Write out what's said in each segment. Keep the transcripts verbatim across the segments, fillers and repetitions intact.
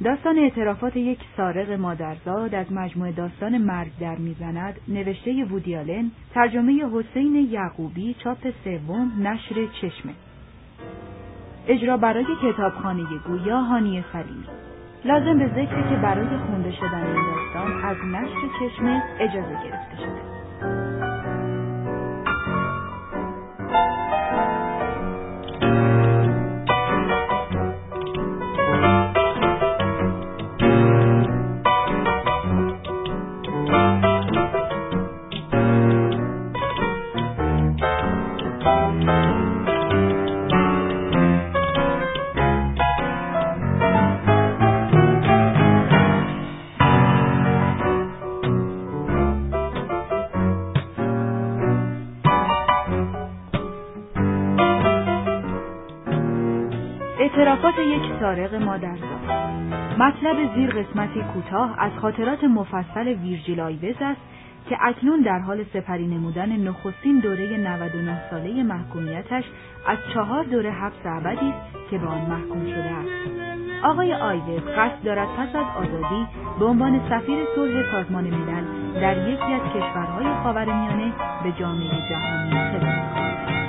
داستان اعترافات یک سارق مادرزاد از مجموعه داستان مرگ در میزند، نوشته وودی آلن، ترجمه حسین یعقوبی، چاپ سوم، نشر چشمه. اجرا برای کتابخانه گویا هانیه سلیمی. لازم به ذکره که برای خونده شدن این داستان از نشر چشمه اجازه گرفته شده. اعترافات یک سارق مادرزاد. مطلب زیر قسمتی کوتاه از خاطرات مفصل ویرجیل آیوز است که اکنون در حال سپری نمودن نخستین دوره نود و نه ساله محکومیتش از چهار دوره حبس ابدی است که به آن محکوم شده است. آقای آیوز قصد دارد پس از آزادی به عنوان سفیر صلح سازمان ملل در یکی از کشورهای خاورمیانه به جامعه جهانی خدمت کند.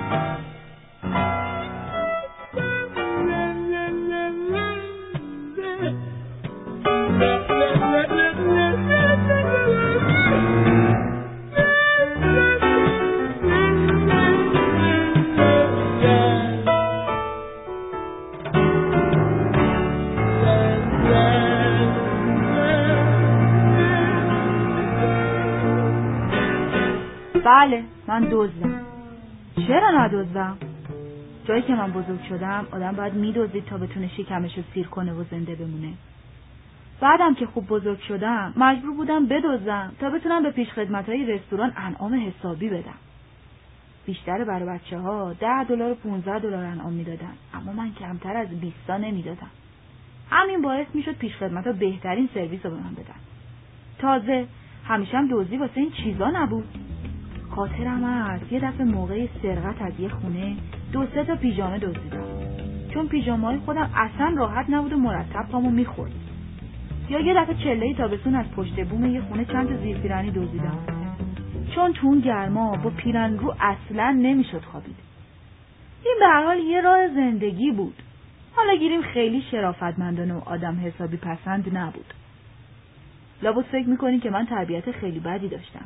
بله، من دزدم. چرا ندزدم؟ جایی که من بزرگ شدم آدم باید میدزدید تا بتونه شکمشو سیر کنه و زنده بمونه. بعدم که خوب بزرگ شدم مجبور بودم بدزدم تا بتونم به پیشخدمتای رستوران انعام حسابی بدم. بیشتر برای بچه ها ده دلار و پونزده دلار انعام میدادن، اما من کمتر از بیست تا نمیدادم. همین باعث میشد پیشخدمتا بهترین سرویس رو به من بدن. تازه همیشه هم دزدی واسه این چیزا نبود. خاطرم هست یه دفعه موقع سرقت از یه خونه دو سه تا پیژامه دزدیدم، چون پیژامه‌های خودم اصلا راحت نبود و مرتب پامو میخورد. یا یه دفعه چله‌ای تابستون از پشت بوم یه خونه چند تا زیر پیرنی دزدیدم، چون تو اون گرما با پیرن رو اصلا نمیشد خوابید. این به هر حال یه راه زندگی بود. حالا گیریم خیلی شرافتمندانه و آدم حسابی پسند نبود. لابد فکر میکنین که من تربیت خیلی بدی داشتم.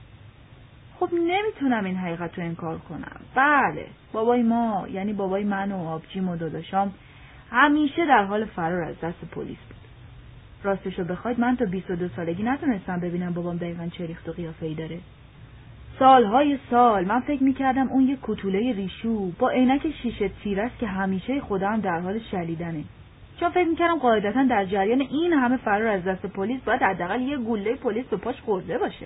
خب نمیتونم این حقیقت رو انکار کنم. بله، بابای ما، یعنی بابای من و آبجیم و داداشام، همیشه در حال فرار از دست پلیس بود. راستشو بخواید من تا بیست و دو سالگی نتونستم ببینم بابام دقیقاً چه ریخت و قیافه‌ای داره. سالهای سال من فکر میکردم اون یه کوتوله ریشو با عینک شیشه تیره است که همیشه خودم در حال شلیدنه. چون فکر میکردم قاعدتاً در جریان این همه فرار از دست پلیس باید حداقل یه گوله پلیس به پاش خورده باشه.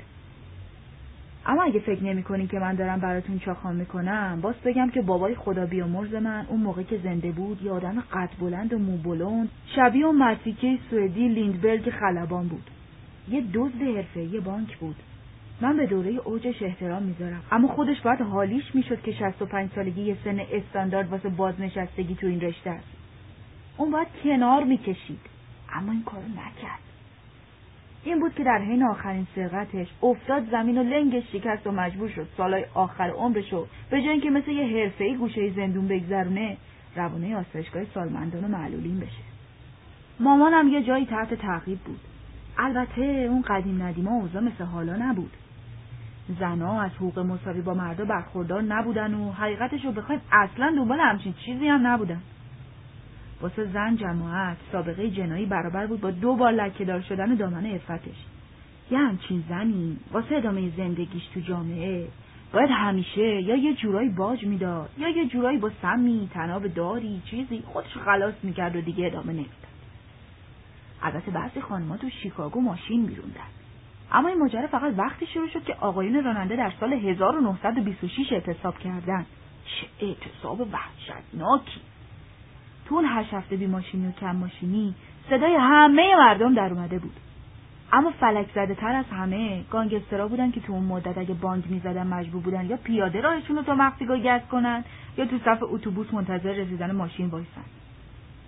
اما اگه فکر نمی‌کنین که من دارم براتون چاخام میکنم، باز بگم که بابای خدا بیامرز من اون موقع که زنده بود یه آدم قد بلند و مو بلند شبیه اون متریکه سوئدی لیندبرگ خلبان بود. یه دزد حرفه‌ای بانک بود. من به دوره اوجش احترام میذارم، اما خودش باید حالیش میشد که شصت و پنج سالگی یه سن استاندارد واسه بازنشستگی تو این رشته است. اون باید کنار میکشید، اما این کارو نکرد. این بود که در حین آخرین سرقتش افتاد زمین و لنگش شکست و مجبور شد سالهای آخر عمرشو به جای اینکه مثل یه حرفه‌ای گوشه زندون بگذرونه، روانه آسایشگاه سالمندان و معلولین بشه. مامانم یه جایی تحت تعقیب بود. البته اون قدیم ندیما اوضاع مثل حالا نبود. زنها از حقوق مساوی با مردا برخوردار نبودن و حقیقتشو بخوایم اصلا دنبال همچین چیزی هم نبودن. واسه زن جماعت سابقه جنایی برابر بود با دو بار لکه‌دار شدن دامن عفتش. یه همچین زنی واسه ادامه زندگیش تو جامعه باید همیشه یا یه جورایی باج میداد یا یه جورایی با سمی، تناب داری، چیزی خودش خلاص میکرد و دیگه ادامه نمیداد. البته بعضی خانم‌ها تو شیکاگو ماشین میروندن، اما این ماجرا فقط وقتی شروع شد که آقایون راننده در سال هزار و نهصد و بیست و شش اعتصاب کردن. چه اعتصاب وحشتناکی! تو اون هشت هفته بی ماشینی و کم ماشینی صدای همه مردم در اومده بود. اما فلک زده تر از همه گانگسترها بودن که تو اون مدت اگه باند میزدن مجبور بودن یا پیاده راهشون رو تا مکسیکو گز کنن یا تو صف اتوبوس منتظر رسیدن ماشین وایسن.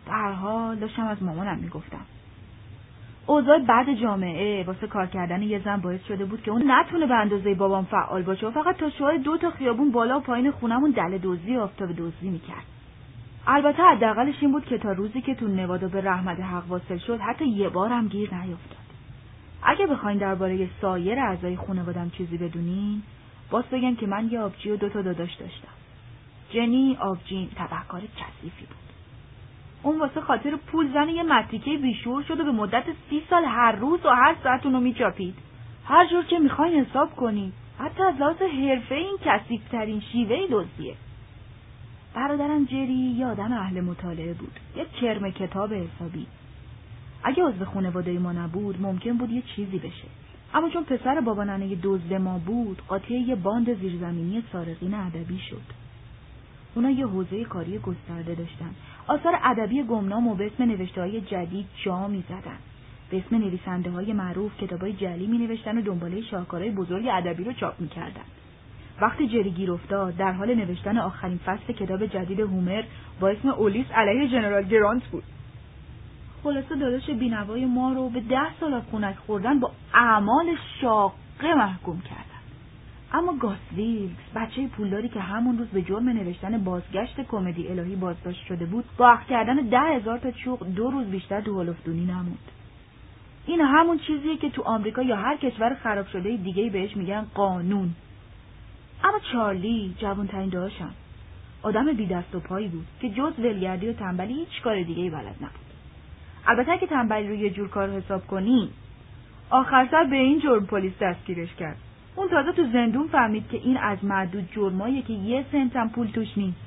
به هر حال داشتم از مامانم میگفتم. اوضاع بد جامعه واسه کار کردن یه زن باعث شده بود که اون نتونه به اندازه بابام فعال باشه و فقط تا شوهای دو تا خیابون بالا و پایین خونمون دل دزدی و آفتاب دزدی میکرد. البته حداقلش این بود که تا روزی که تو نوادا به رحمت حق واصل شد حتی یه بارم گیر نیفتاد. اگه بخواین درباره سایر اعضای خانواده‌ام چیزی بدونین، باز بگم که من یه آبجی و دو تا داداش داشتم. جنی آبجیم تبهکار کثیفی بود. اون واسه خاطر پول زن یه متریکه بیشعور شد و به مدت سی سال هر روز و هر ساعت اونو میچاپید. هر جور که میخواین حساب کنین، حتی از لحاظ حرفه این کثیف‌ترین شیوه دزدیه. برادرم جری یه آدم اهل مطالعه بود، یه کرم کتاب حسابی. اگه عضو خانواده ما نبود ممکن بود یه چیزی بشه، اما چون پسر بابا ننه دزد ما بود قاطی یه باند زیرزمینی سارقین ادبی شد. اونا یه حوزه کاری گسترده داشتن، آثار ادبی گمنام و به اسم نوشته‌های جدید جا می‌زدن، به اسم نویسنده‌های معروف کتابای جعلی می‌نوشتن و دنباله شاهکارهای بزرگ ادبی رو چاپ می‌کردن. وقتی جری گیر افتاد در حال نوشتن آخرین فصل کتاب جدید هومر با اسم اولیس علیه ژنرال گرانت بود. خلاصه داداش بینوای ما رو به ده سال از خونک خوردن با اعمال شاقه محکوم کردن. اما گاس ویلکس، بچه پولداری که همون روز به جرم نوشتن بازگشت کمدی الهی بازداشت شده بود، با اخذ کردن ده هزار تا چوق دو روز بیشتر تو هالوفدونی نموند. این همون چیزیه که تو آمریکا یا هر کشور خراب شده دیگه‌ای بهش میگن قانون. اما چارلی جوان‌ترین داداشم، آدم بی دست و پایی بود که جز ولگردی و تنبلی هیچ کار دیگه‌ای بلد نبود. البته که تنبلی رو یه جور کار حساب کنی، آخر سر به این جرم پلیس دستگیرش کرد. اون تازه تو زندون فهمید که این از معدود جرماییه که یه سنت هم پول توش نیست.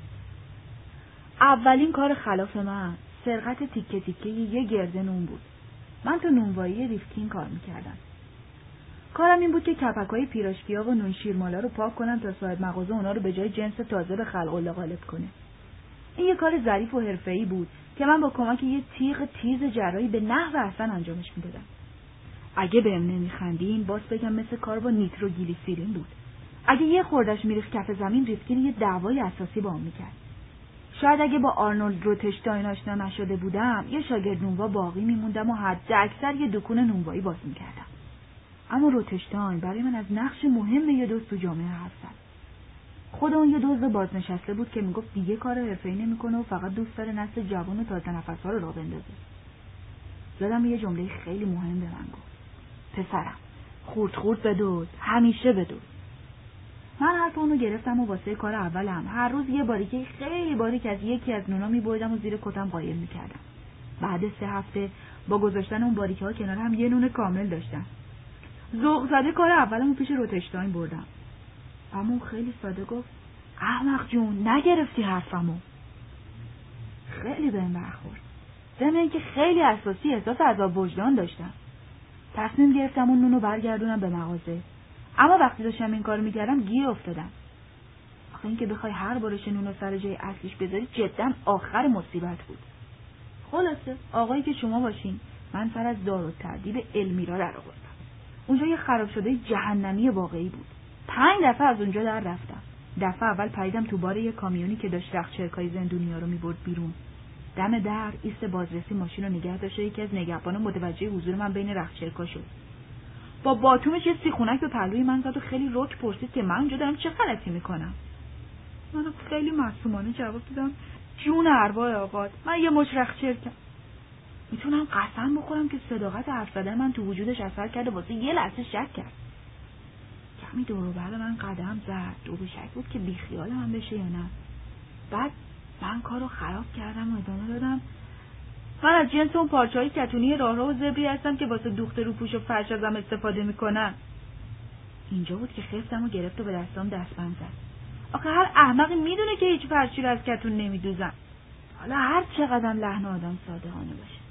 اولین کار خلاف من سرقت تیکه تیکه یه گرده نون بود. من تو نونوایی ریفتین کار میکردم. کارم این بود که کپک‌های پیراشکی‌ها و نون شیرمالا رو پاک کنم تا صاحب مغازه اونا رو به جای جنس تازه به خلق الله غالب کنه. این یه کار ظریف و حرفه‌ای بود که من با کمک یه تیغ تیز جراحی به نحو احسن انجامش میدادم. اگه بهم نمیخندین باز بگم مثل کار با نیتروگلیسیرین بود. اگه یه خوردش میریخت کف زمین ریفتین یه دعوای اساسی با هم میکرد. شاید اگه با آرنولد روتشتاین آشنا نشده بودم یه شاگرد نونوا باقی میموندم و حد اکثر یه دکون نونوایی باز میکردم. اما روتشتاین برای من از نقش مهم یه دوست تو جامعه حرف زد. خود اون یه دزد بازنشسته بود که میگفت دیگه کار حرفه‌ای نمیکنه و فقط دوست داره نسل جوان و تازه نفس‌ها رو راه بندازه. یادم یه جمله خیلی مهم به من گفت: پسرم، خورد خورد بدوز، همیشه بدوز. من حرف اونو گرفتم و واسه کار اولم هر روز یه باریکه خیلی باریک از یکی از نونا میبریدم و زیر کتم قایم میکردم. بعد سه هفته با گذاشتن اون باریکه ها کنار هم یه نون کامل داشتم. ذوق زده کار اولمو پیش روتشتاین بردم. اما اون خیلی ساده گفت: احمق جون، نگرفتی حرفمو. خیلی بهم برخورد. ضمن اینکه خیلی اساسی احساس عذاب وجدان داشتم. تصمیم گرفتم اون نونو برگردونم به مغازه. اما وقتی داشتم این کارو میکردم گیر افتادم. آخه این که بخوای هر بارش نونو سر جای اصلیش بذاری جدا آخر مصیبت بود. خلاصه آقایی که شما باشین، من سر از دار و تردید المیرا در آوردم. اونجا یه خراب شده جهنمی واقعی بود. پنج دفعه از اونجا در رفتم. دفعه اول پریدم تو بار یه کامیونی که داشت رختچرکای زندونیا رو میبرد بیرون. دم در ایست بازرسی ماشین رو نگه داشت و یکی از نگهبانا متوجه حضور من بین رختچرکا شد. با باتومش یه سیخونک به پهلوی من زد و خیلی رک پرسید که من اونجا دارم چه غلطی میکنم. من خیلی معصومانه جواب دادم: جون ارواح آقات، من یه مچ رختچرکم. میتونم قسم بخورم که صداقت حرف زدن من تو وجودش اثر کرده، واسه یه لحظه شک کرد. کمی دور و بر من قدم زد، دو به شک بود که بیخیال من بشه یا نه. بعد من کارو خراب کردم و ادامه دادم: من از جنس اون پارچه‌های کتونی راهرو و زبری هستم که واسه دوخت رو پوش و فرش ازم استفاده میکنن. اینجا بود که خفتم و گرفت و به دستام دستبند زد. آخه هر احمقی میدونه که هیچ فرشی رو از کتون نمیدوزم، حالا هر چقدر لحن آدم صادقانه باشه.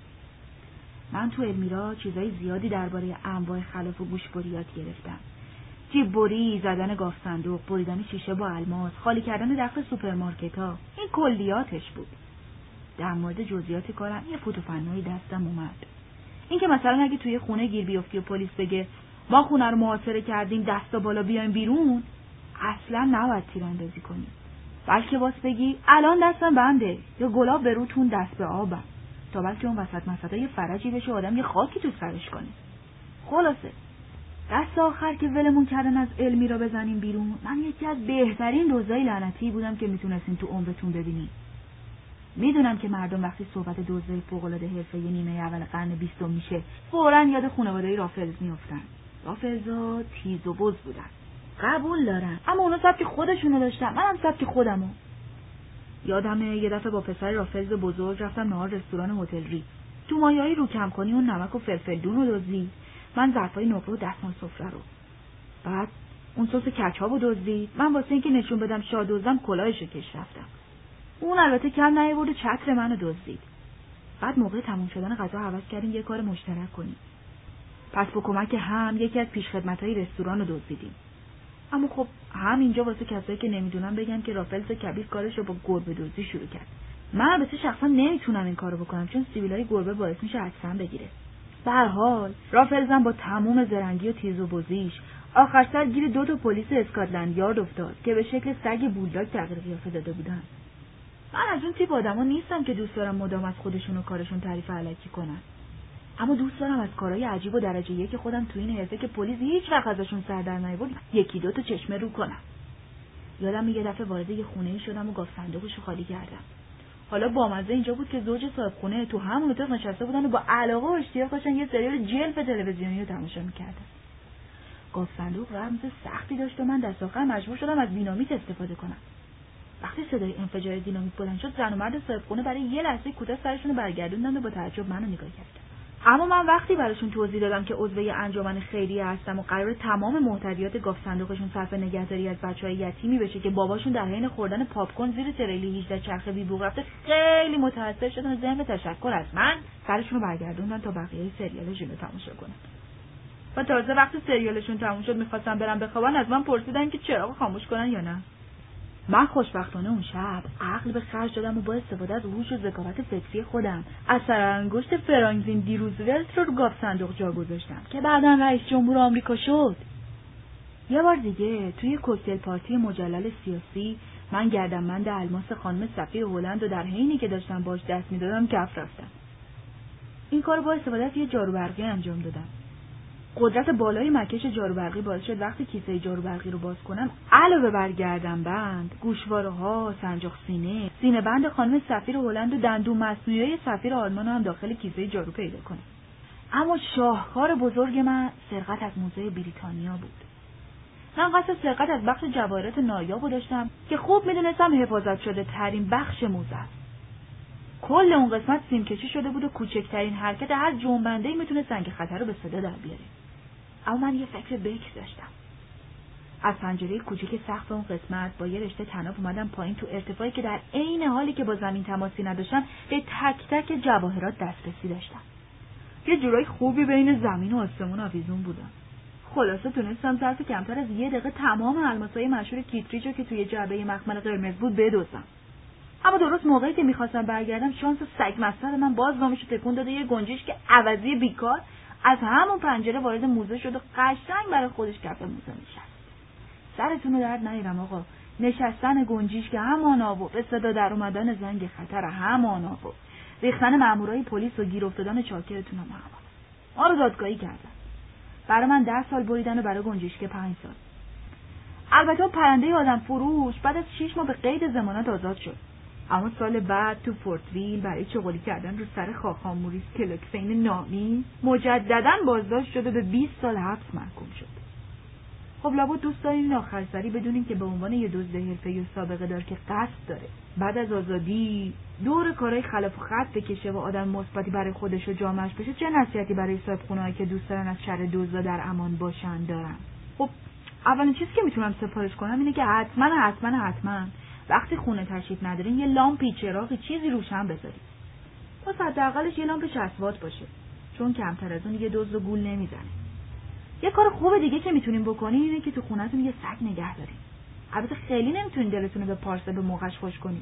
من تو المیرا چیزای زیادی درباره انواع خلاف و گوشبری یاد گرفتم: جیب بری، زدن گاف صندوق، بریدن شیشه با الماس، خالی کردن دفتر سوپرمارکت‌ها. این کلیاتش بود. در مورد جزئیات کارم یه فوتوفنایی دستم اومد. این که مثلا اگه توی خونه گیر بیفتی و پلیس بگه ما خونه رو محاصره کردیم دستا بالا بیایم بیرون، اصلا نباید تیراندازی کنی. بلکه باز بگی الان دستم بنده یا گلاب به روتون دست به آبم، تا بلکه اون وسط مسطا یه فرجی بشه آدم یه خاکی تو سرش کنه. خلاصه دست آخر که ولمون کردن از علمی را بزنیم بیرون، من یکی از بهترین دزدای لعنتی بودم که میتونستین تو عمرتون ببینین. میدونم که مردم وقتی صحبت دزدای فوق‌العاده حرفه‌ای نیمه اول قرن بیستم میشه فوراً یاد خانواده رافلز میافتن. رافلزا تیز و بز بودن، قبول دارم، اما اونا سبک خودشونو داشتن، منم سبک خودمو. یادمه یه دفعه با پسر رافلز بزرگ رفتم نهار رستوران هتل ری. تو مایه‌ای رو کم کنی اون نمک و فلفل رو دزدید، من ظرفای نقره و دستمال سفره رو. بعد اون سس کچاپ رو دزدید، من واسه اینکه نشون بدم شاه دزدم کلاهش رو کش رفتم. اون البته کم نیاورد و چتر منو دزدید. بعد موقع تموم شدن غذا عوض کردیم یه کار مشترک کنیم. پس با کمک هم یکی از پیشخدمتای رستوران رو دزدیدیم. اما خب هم اینجا واسه کسایی که نمیدونن بگم که رافلز کبیر کارش رو با گربه دزدی شروع کرد. من البته شخصا نمیتونم این کارو بکنم چون سیبیلای گربه باعث میشه عطسم بگیره. به هر حال رافلزم با تمام زرنگی و تیز و بزیش آخر سر گیر دو تا پلیس اسکاتلند یارد افتاد که به شکل سگ بولداگ تغییر قیافه داده بودن. من از اون تیپ آدما نیستم که دوست دارم مدام از خودشون و کارشون تعریف الکی کنن. اما دوست دارم از کارهای عجیب و درجه یک خودم تو این حرفه که پلیس هیچ وقت ازشون سر در نیاورد یکی دو تا چشمه رو کنم. یادم یه دفعه وارد یه خونه‌ای شدم و گاف صندوقشو خالی کردم. حالا بامزه اینجا بود که زوج صاحب خونه تو همون اتاق نشسته بودن و با علاقه و اشتیاق داشتن یه سریال جلف تلویزیونی رو تماشا می‌کردن. گاف صندوق رمز سختی داشت و من دست آخر مجبور شدم از دینامیت استفاده کنم. وقتی صدای انفجار دینامیت بلند شد زن و مرد صاحب خونه برای یه لحظه کوتاه سرشون رو برگردوندن و با تعجب منو نگاه کردن. اما من وقتی براشون توضیح دادم که عضو یه انجمن خیریه هستم و قرار تمام محتویات گاف صندوقشون صرف نگهداری از بچهای یتیمی بشه که باباشون در حین خوردن پاپ کورن زیر تریلی هجده چرخ بیبوق رفته، خیلی متاثر شدن و ذهن تشکر از من سرشون رو برگردوندن تا بقیه سریالشون رو تماشا کنن. و تازه وقتی سریالشون تموم شد می‌خواستن برن بخوابن از من پرسیدن که چراغ خاموش کنن یا نه. من خوشبختانه اون شب عقل به خرج دادم و با استفاده از هوش و ذکاوت فکری خودم اثر انگشت فرانکلین دی روزولت رو رو گاف صندوق جا گذاشتم که بعداً رئیس جمهور آمریکا شد. یه بار دیگه توی کوکتل پارتی مجلل سیاسی من گردنبند الماس خانم صفی هلند و در حینی که داشتم باش دست میدادم کف رفتم. این کار با استفاده از یه جارو برقی انجام دادم. قدرت بالای مکش جارو برقی باعث شد وقتی کیسه جارو برقی رو باز کنم علاوه بر گردنبند، گوشواره‌ها، سنجاق سینه، سینه بند خانم سفیر هلند و دندون مصنوعی سفیر آلمان هم داخل کیسه جارو پیدا کنم. اما شاهکار بزرگ من سرقت از موزه بریتانیا بود. من قصد سرقت از بخش جواهرات نایاب داشتم که خوب میدونستم حفاظت شده ترین بخش موزه است. کل اون قسمت سیم کشی شده بود و کوچکترین حرکت هر جنبنده‌ای میتونه سنگ خطر رو به صدا در بیاره. اما من یه فکر بکر داشتم. از پنجره کوچیک سقف اون قسمت با یه رشته طناب اومدم پایین تو ارتفاعی که در عین حالی که با زمین تماسی نداشتم به تک تک جواهرات دسترسی داشتم. یه جورای خوبی بین زمین و آسمون آویزون بودم. خلاصه تونستم ظرف کمتر از یه دقیقه تمام الماسای مشهور کیتریج رو که توی جعبه مخمل قرمز بود بدزدم. اما درست موقعی که میخواستم برگردم شانس سگ مسخره من باز نامشو تکون داده یه گنجیش که عوضی بیکار از همون پنجره وارد موزه شد و قشنگ برای خودش کف موزه نشست. سرتون رو درد نیارم آقا، نشستن گنجیش که همانا و به صدا در اومدن زنگ خطر همانا و ریختن مامورای پلیس و گیر افتادن چاکرتون هم همانا. ما رو دادگاهی کردن. برای من ده سال بریدن و برای گنجیش که پنج سال. البته پرنده آدم فروش بعد از شش ماه به قید ضمانت آزاد شد. اما سال بعد تو فورت ویل برای چغالی کردن رو سر خاخام موریس کلوکفین نامی مجدداً بازداشت شده به بیست سال حبس محکوم شد. خب لابد دوست دارین آخر سری بدونین که به عنوان یه دزد حرفه‌ای و سابقه دار که قصد داره بعد از آزادی دور کارهای خلاف و خط بکشه و آدم مثبتی برای خودش و جامعه‌اش بشه، چه نصیحتی برای صاحبخونه‌هایی که دوست دارن از شر دزدا در امان باشن دارن؟ خب اولین چیزی که میتونم سفارش کنم اینه که حتما حتما حتما وقتی خونه تشریف ندارین یه لامپی چراغی چیزی روشن بذارید. واسه حداقلش یه لامپ چسبات باشه، چون کمتر از اون یه دزد و گول نمیزنه. یه کار خوب دیگه که میتونین بکنین اینه که تو خونه‌تون یه سگ نگه دارین. البته خیلی نمیتونین دلتون رو به پارسه به موقعش خوش کنین.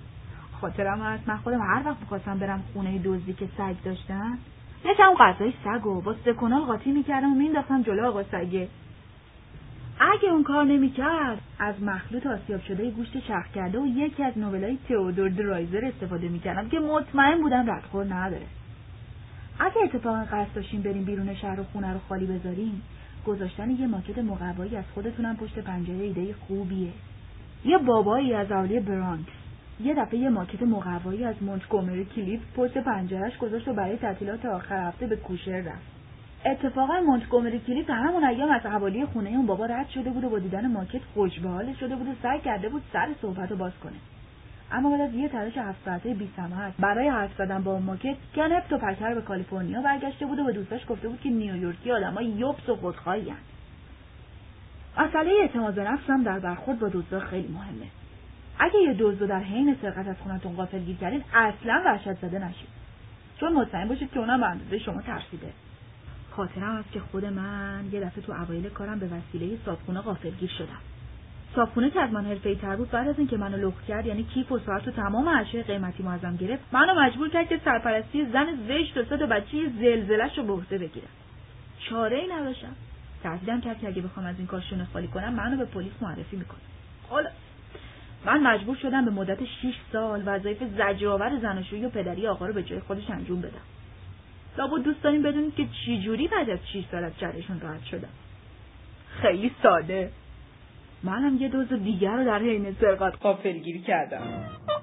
خاطرم هست من خودم هر وقت می‌خواستم برم خونه دزدی که سگ داشتن، یکم غذای سگو با سکنال قاطی می‌کردم و مینداختم جلو آقا سگه. اگه اون کار نمی‌کرد از مخلوط آسیاب شده گوشت چرخ کرده و یکی از نوبلای تئودور درایزر استفاده می‌کردم که مطمئن بودم ردخور نداره. اگه اتفاقا قصد داشتیم بریم بیرون شهر و خونه رو خالی بذاریم، گذاشتن یه ماکت مقوایی از خودتونم پشت پنجره ایده خوبیه. یه بابایی از اولیه برانکس یه دفعه یه ماکت مقوایی از مونتگومری کلیف پشت پنجرهش گذاشت و برای تعطیلات آخر هفته به کوشر رفت. اتفاقا مونتگومری کلیف همون ایام از حوالی خونه اون بابا رد شده بود و با دیدن ماکت خوش به حالش شده بود و سعی کرده بود سر صحبت رو باز کنه. اما بعد از یه تلاش هفت ساعته بی‌ثمر برای حرف زدن با اون ماکت، گنفت و پکر به کالیفرنیا برگشته بود و به دوستاش گفته بود که نیویورکی آدمای یوبس و خودخواهی هستند. مسئله اعتماد به نفس هم در برخورد با دزدا خیلی مهمه. اگه یه دزد در حین سرقت از خونتون غافلگیر کردین، اصلا وحشت زده نشید، چون مطمئن باشید که اونم به اندازه شما ترسیده. خاطرم هست که خود من یه دفعه تو اوایل کارم به وسیله صابخونه غافلگیر شدم. صابخونه که از من حرفه‌ای‌تر بود، بعد از اینکه منو لخت کرد، یعنی کیف و ساعت و تمام اشیاء قیمتی ما ازم گرفت، منو مجبور کرد که سرپرستی زن زشت و سه تا بچه زلزله‌شو به عهده بگیرم. چاره‌ای نداشتم. تهدیدم کرد که اگه بخوام از این کار شونه خالی کنم، منو به پلیس معرفی میکنه. حالا من مجبور شدم به مدت شش سال وظایف زجرآور زناشویی و پدری آقا رو به جای خودش انجام بدم. لابد دوست دارین بدونید که چی جوری بعد از شش سال از جرشون راحت شدم. خیلی ساده. منم یه دوز دیگر رو در حین سرقت غافلگیری کردم.